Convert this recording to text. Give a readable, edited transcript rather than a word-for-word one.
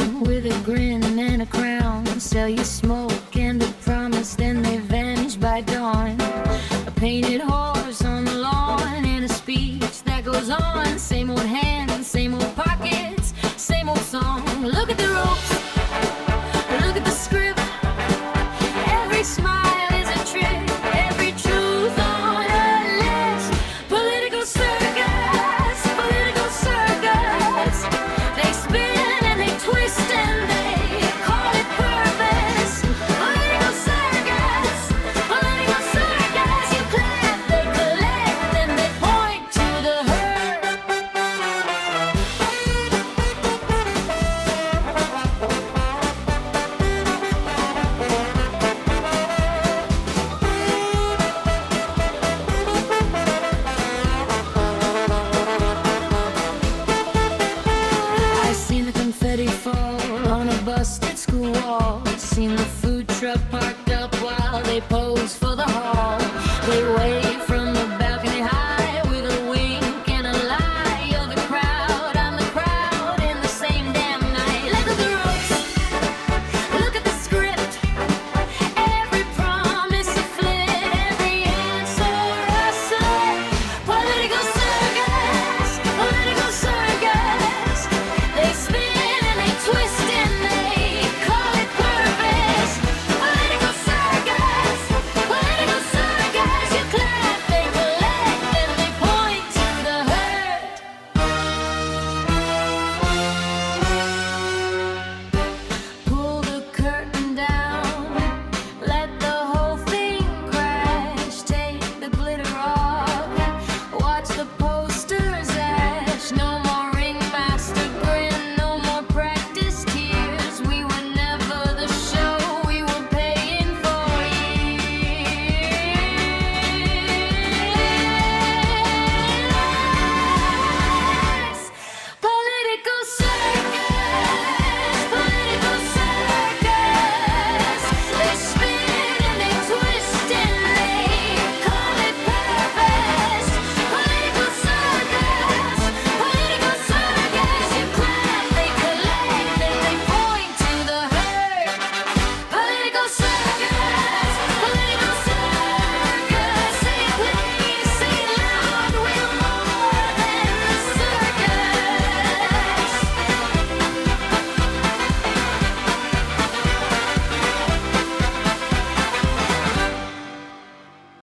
town with a grin and a crown. Sell you smoke and a promise, then they vanish by dawn. A painted horse on the lawn and a speech that goes on. Same old hands, same old pockets, same old song. Look at the ropes, look at the script. Every smile is a trick, every truth on a list. Political circus, political circus. They spin and they twist and they call it purpose. Political circus, political circus. You clap, they collect, and they point to the herd. I've seen the confetti fall on a busted school wall. Seen the food truck parked up while they pose for the